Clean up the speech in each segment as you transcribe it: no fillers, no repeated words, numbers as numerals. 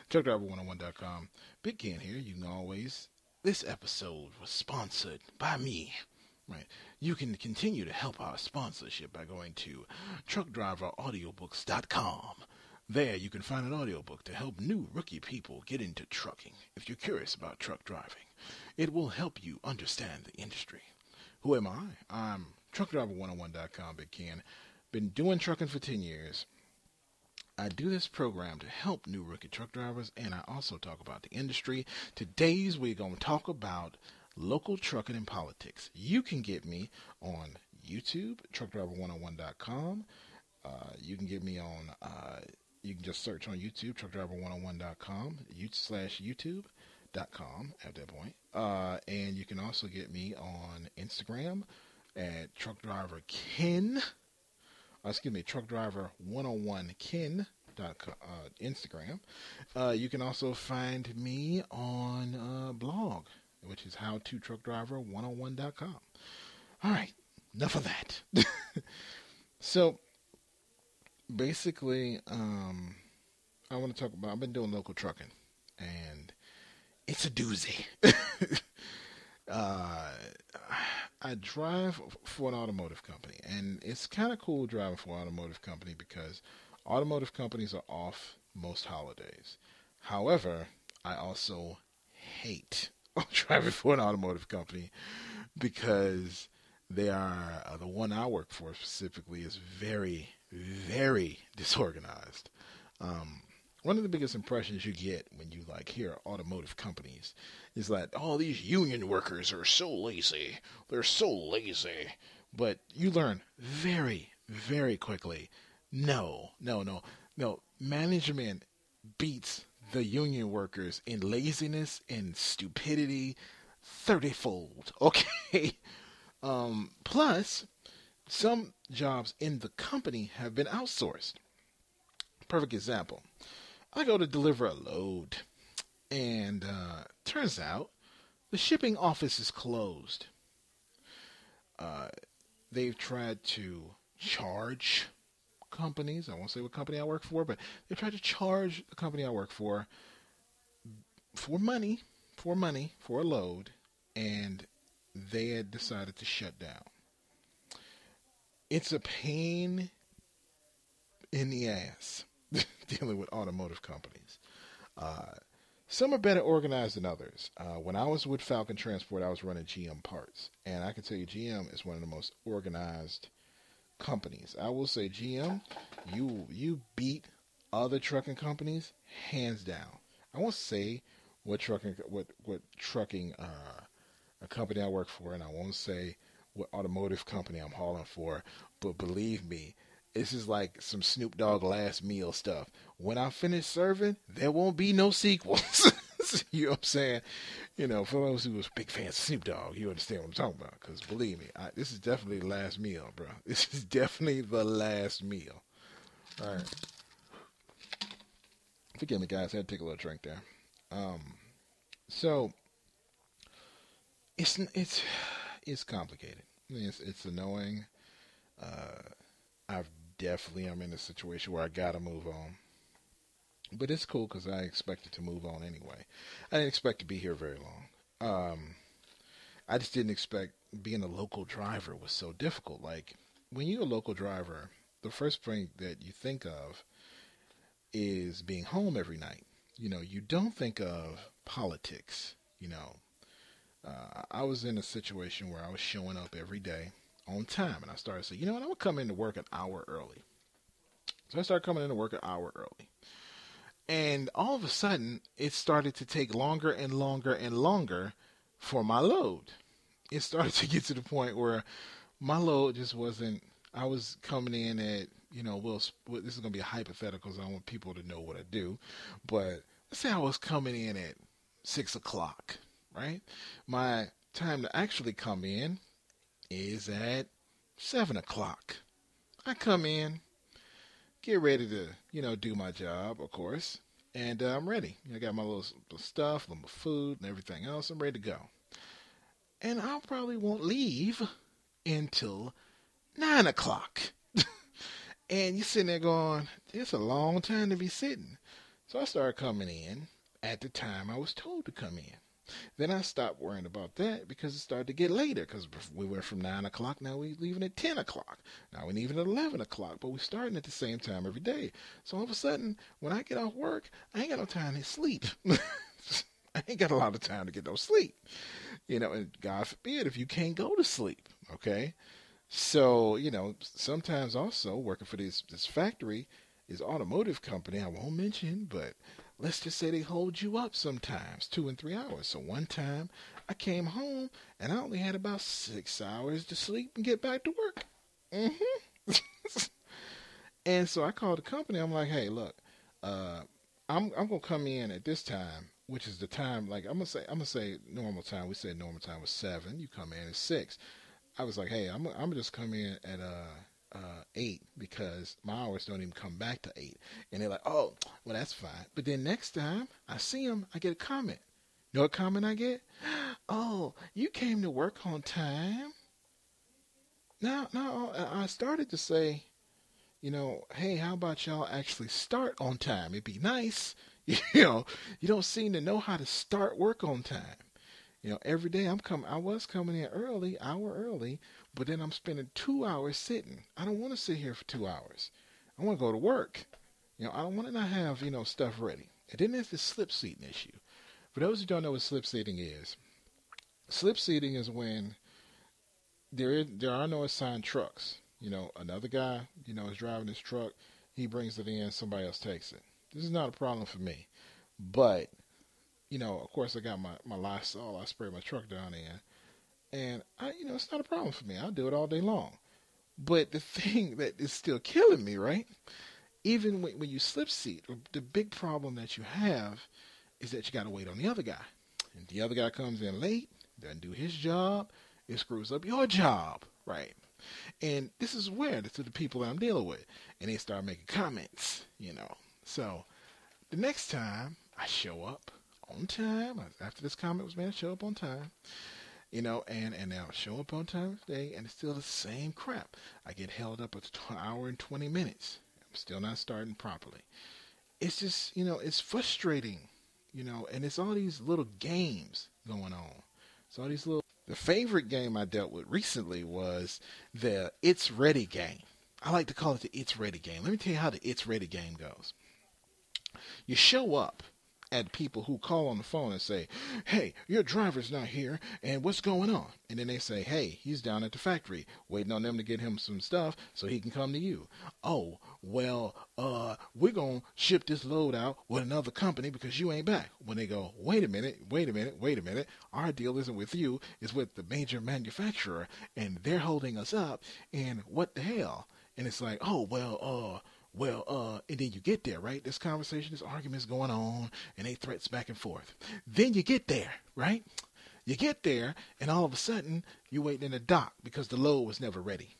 TruckDriver101.com. Big Ken here. You can always. This episode was sponsored by me. Right. You can continue to help our sponsorship by going to truckdriveraudiobooks.com. There you can find an audiobook to help new rookie people get into trucking. If you're curious about truck driving, it will help you understand the industry. Who am I? I'm truckdriver101.com, Big Ken. Been doing trucking for 10 years. I do this program to help new rookie truck drivers, and I also talk about the industry. Today's we're going to talk about local trucking and politics. You can get me on YouTube, truckdriver101.com. You can get me on, you can just search on YouTube, truckdriver101.com, /YouTube.com at that point. And you can also get me on Instagram at truckdriverken. Truckdriver101ken. Instagram. You can also find me on blog, which is howtotruckdriver101.com. All right, enough of that. So, basically, I want to talk about, I've been doing local trucking, and it's a doozy. I drive for an automotive company, and it's kind of cool driving for an automotive company because automotive companies are off most holidays. However, I also hate driving for an automotive company because they are, the one I work for specifically is very, very disorganized. One of the biggest impressions you get when you hear automotive companies is that, oh, these union workers are so lazy. They're so lazy. But you learn very, very quickly, no. Management beats the union workers in laziness and stupidity 30-fold. Okay? Plus, some jobs in the company have been outsourced. Perfect example. I go to deliver a load, and turns out the shipping office is closed. They've tried to charge companies. I won't say what company I work for, but they tried to charge the company I work for money, for a load, and they had decided to shut down. It's a pain in the ass dealing with automotive companies. Some are better organized than others. When I was with Falcon Transport, I was running GM parts, and I can tell you GM is one of the most organized companies. I will say GM, you beat other trucking companies hands down. I won't say what trucking a company I work for, and I won't say what automotive company I'm hauling for, but believe me, this is like some Snoop Dogg last meal stuff. When I finish serving, there won't be no sequels. You know what I'm saying? For those who was big fans of Snoop Dogg, you understand what I'm talking about. Because believe me, this is definitely the last meal, bro. This is definitely the last meal. All right. Forgive me, guys. I had to take a little drink there. So it's complicated. It's annoying. I'm in a situation where I gotta move on. But it's cool because I expected to move on anyway. I didn't expect to be here very long. I just didn't expect being a local driver was so difficult. Like, when you're a local driver, the first thing that you think of is being home every night. You don't think of politics. I was in a situation where I was showing up every day on time, and I started saying, I'm going to come into work an hour early. So I started coming into work an hour early. And all of a sudden, it started to take longer and longer and longer for my load. It started to get to the point where my load just wasn't, I was coming in at, this is going to be a hypothetical, so I want people to know what I do. But let's say I was coming in at 6 o'clock, right? My time to actually come in is at 7 o'clock. I come in, get ready to, do my job, of course, and I'm ready. I got my little stuff, my food, and everything else. I'm ready to go. And I probably won't leave until 9 o'clock. And you're sitting there going, it's a long time to be sitting. So I started coming in at the time I was told to come in. Then I stopped worrying about that because it started to get later. Because we went from 9 o'clock, now we leaving at 10 o'clock. Now we leaving at 11 o'clock, but we starting at the same time every day. So all of a sudden, when I get off work, I ain't got no time to sleep. I ain't got a lot of time to get no sleep. And God forbid if you can't go to sleep. Okay, so sometimes also working for this factory, this automotive company I won't mention, but let's just say they hold you up sometimes 2 and 3 hours. So one time I came home and I only had about 6 hours to sleep and get back to work. hmm And so I called the company. I'm like, hey, look, uh, I'm gonna come in at this time, which is the time. Like I'm gonna say normal time. We said normal time was 7. You come in at 6. I was like, hey, I'm just come in at 8 because my hours don't even come back to 8. And they're like, oh, well that's fine. But then next time I see them, I get a comment. You know what comment I get? Oh, you came to work on time. Now I started to say, hey, how about y'all actually start on time? It'd be nice. You know, you don't seem to know how to start work on time. Every day I was coming in early, hour early, but then I'm spending 2 hours sitting. I don't want to sit here for 2 hours. I want to go to work. I don't want to not have, stuff ready. And then there's the slip seating issue. For those who don't know what slip seating is when there are no assigned trucks. Another guy, is driving his truck. He brings it in, somebody else takes it. This is not a problem for me. But, of course I got my Lysol. I spray my truck down in. And, it's not a problem for me. I'll do it all day long. But the thing that is still killing me, right? Even when you slip seat, the big problem that you have is that you got to wait on the other guy. And the other guy comes in late, doesn't do his job, it screws up your job, right? And this is the people that I'm dealing with. And they start making comments. So the next time I show up on time, after this comment was made, I show up on time, and I'll show up on time today, and it's still the same crap. I get held up an hour and 20 minutes. I'm still not starting properly. It's just, it's frustrating, and it's all these little games going on. It's all these little. The favorite game I dealt with recently was the It's Ready game. I like to call it the It's Ready game. Let me tell you how the It's Ready game goes. You show up at people who call on the phone and say, hey, your driver's not here, and what's going on? And then they say, hey, he's down at the factory, waiting on them to get him some stuff so he can come to you. Oh, well, we're going to ship this load out with another company because you ain't back. When they go, wait a minute, our deal isn't with you, it's with the major manufacturer, and they're holding us up, and what the hell? And it's like, oh, and then you get there, right? This conversation, this argument's going on, and they threats back and forth. Then you get there, right? You get there, and all of a sudden, you're waiting in the dock because the load was never ready.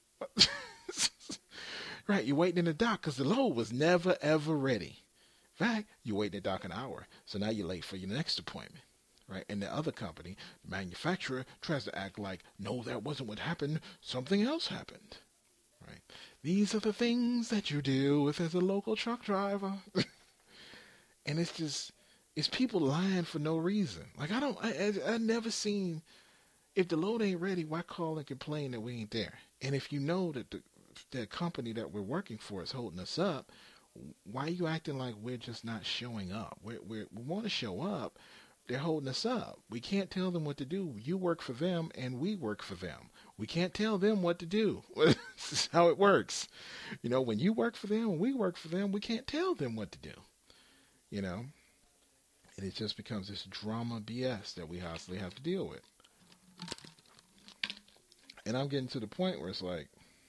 Right, you're waiting in the dock because the load was never, ever ready. In fact, you're waiting in the dock an hour, so now you're late for your next appointment. Right, and the other company, the manufacturer, tries to act like, no, that wasn't what happened, something else happened. Right. These are the things that you deal with as a local truck driver. And it's people lying for no reason. Like, I never seen, if the load ain't ready, why call and complain that we ain't there? And if you know that the company that we're working for is holding us up, why are you acting like we're just not showing up? We want to show up. They're holding us up. We can't tell them what to do. You work for them and we work for them. We can't tell them what to do. This is how it works. When you work for them and we work for them, we can't tell them what to do. And it just becomes this drama BS that we constantly have to deal with. And I'm getting to the point where it's like,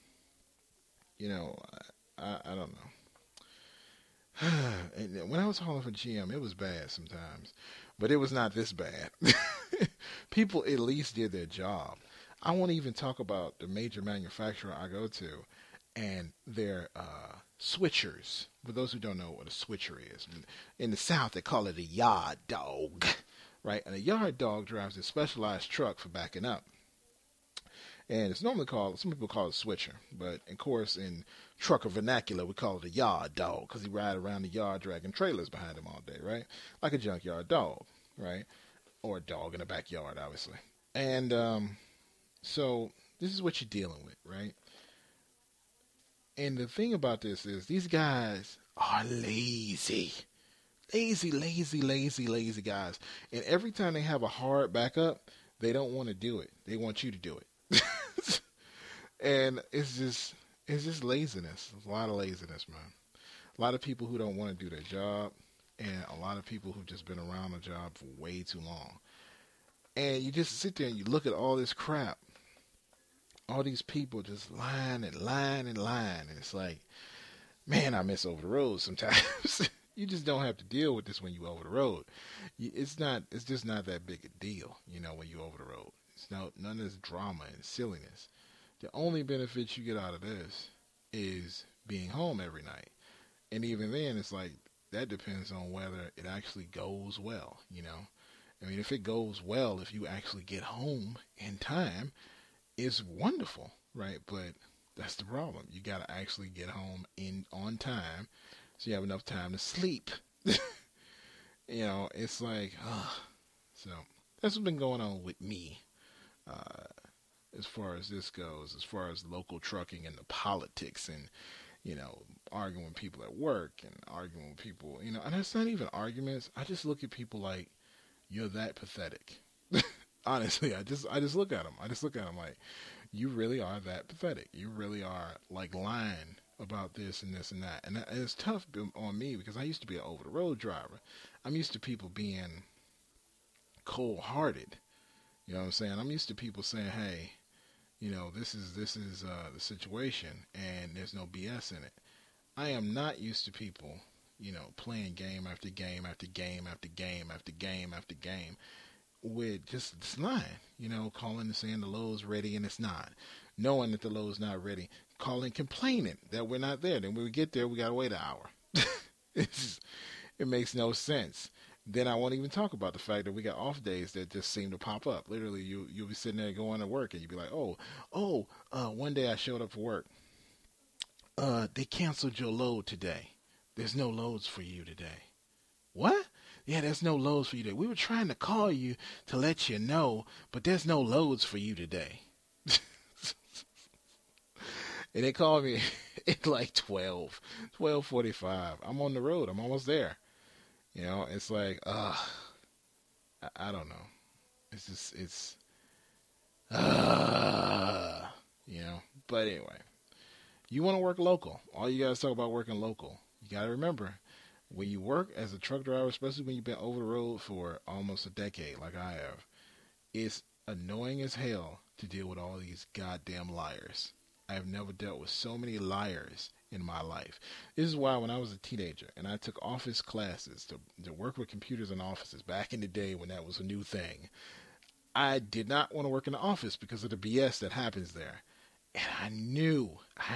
I don't know. And when I was hauling for GM, it was bad sometimes. But it was not this bad. People at least did their job. I won't even talk about the major manufacturer I go to and their switchers. For those who don't know what a switcher is, in the South they call it a yard dog, right? And a yard dog drives a specialized truck for backing up. And it's normally called, some people call it switcher, but of course in trucker vernacular we call it a yard dog because he ride around the yard dragging trailers behind him all day, right? Like a junkyard dog, right? Or a dog in the backyard, obviously. And so this is what you're dealing with, right? And the thing about this is these guys are lazy. Lazy, lazy, lazy, lazy guys. And every time they have a hard backup, they don't want to do it. They want you to do it. And it's just laziness. A lot of laziness, man. A lot of people who don't want to do their job, and a lot of people who've just been around the job for way too long. And you just sit there and you look at all this crap, all these people just lying and lying and lying, and it's like, man, I miss over the road sometimes. You just don't have to deal with this when you over the road. It's just not that big a deal, when you over the road. It's none of this drama and silliness. The only benefits you get out of this is being home every night. And even then, it's like, that depends on whether it actually goes well. I mean, if it goes well, if you actually get home in time, it's wonderful, right? But that's the problem. You got to actually get home on time so you have enough time to sleep. It's like, so that's what's been going on with me as far as this goes, as far as local trucking and the politics and, arguing with people at work and arguing with people, and it's not even arguments. I just look at people like, you're that pathetic. Honestly, I just look at them. I just look at them like, you really are that pathetic. You really are like lying about this and this and that. And it's tough on me because I used to be an over the road driver. I'm used to people being cold hearted. You know what I'm saying? I'm used to people saying, hey, this is the situation and there's no BS in it. I am not used to people, playing game after game after game after game after game after game with just lying, calling and saying the load's ready and it's not. Knowing that the load's not ready. Calling, complaining that we're not there. Then when we get there, we got to wait an hour. It makes no sense. Then I won't even talk about the fact that we got off days that just seem to pop up. Literally, you'll be sitting there going to work and you'll be like, one day I showed up for work. They canceled your load today. There's no loads for you today. What? Yeah, there's no loads for you today. We were trying to call you to let you know, but there's no loads for you today. And they called me at like 12:45. I'm on the road. I'm almost there. It's like, I don't know. But anyway, you want to work local. All you got to talk about working local. You got to remember, when you work as a truck driver, especially when you've been over the road for almost a decade like I have, it's annoying as hell to deal with all these goddamn liars. I have never dealt with so many liars in my life. This is why when I was a teenager and I took office classes to work with computers in offices back in the day when that was a new thing, I did not want to work in the office because of the BS that happens there. And I knew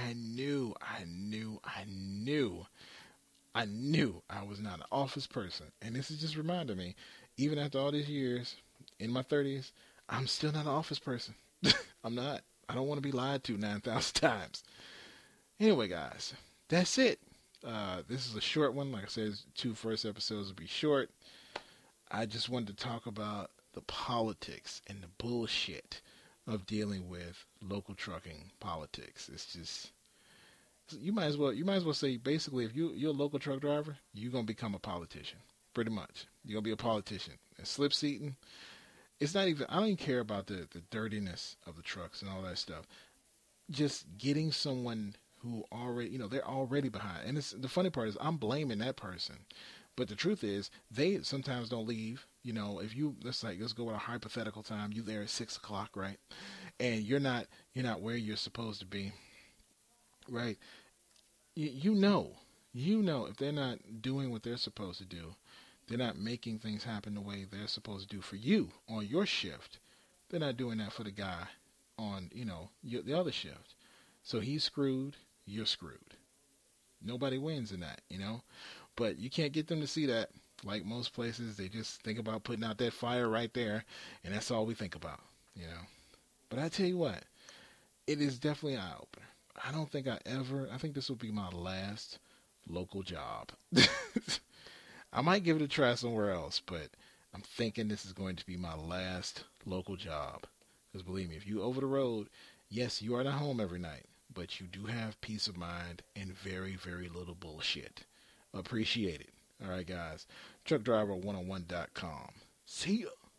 I was not an office person. And this is just reminding me, even after all these years, in my 30s, I'm still not an office person. I'm not. I don't want to be lied to 9,000 times. Anyway, guys, that's it. This is a short one. Like I said, 2 first episodes will be short. I just wanted to talk about the politics and the bullshit of dealing with local trucking politics. It's just, you might as well say, basically, if you're a local truck driver, you're gonna become a politician. Pretty much, you're gonna be a politician. And slip seating, it's not even. I don't even care about the dirtiness of the trucks and all that stuff. Just getting someone who already, they're already behind. And the funny part is, I'm blaming that person. But the truth is, they sometimes don't leave. If let's go with a hypothetical time. You there at 6 o'clock, right? And you're not where you're supposed to be, right? You know, if they're not doing what they're supposed to do, they're not making things happen the way they're supposed to do for you on your shift. They're not doing that for the guy on, the other shift. So he's screwed, you're screwed. Nobody wins in that, But you can't get them to see that. Like most places, they just think about putting out that fire right there, and that's all we think about, But I tell you what, it is definitely an eye opener. I think this will be my last local job. I might give it a try somewhere else, but I'm thinking this is going to be my last local job. Because believe me, if you over the road, yes, you are not home every night, but you do have peace of mind and very, very little bullshit. Appreciate it. All right, guys. TruckDriver101.com. See ya.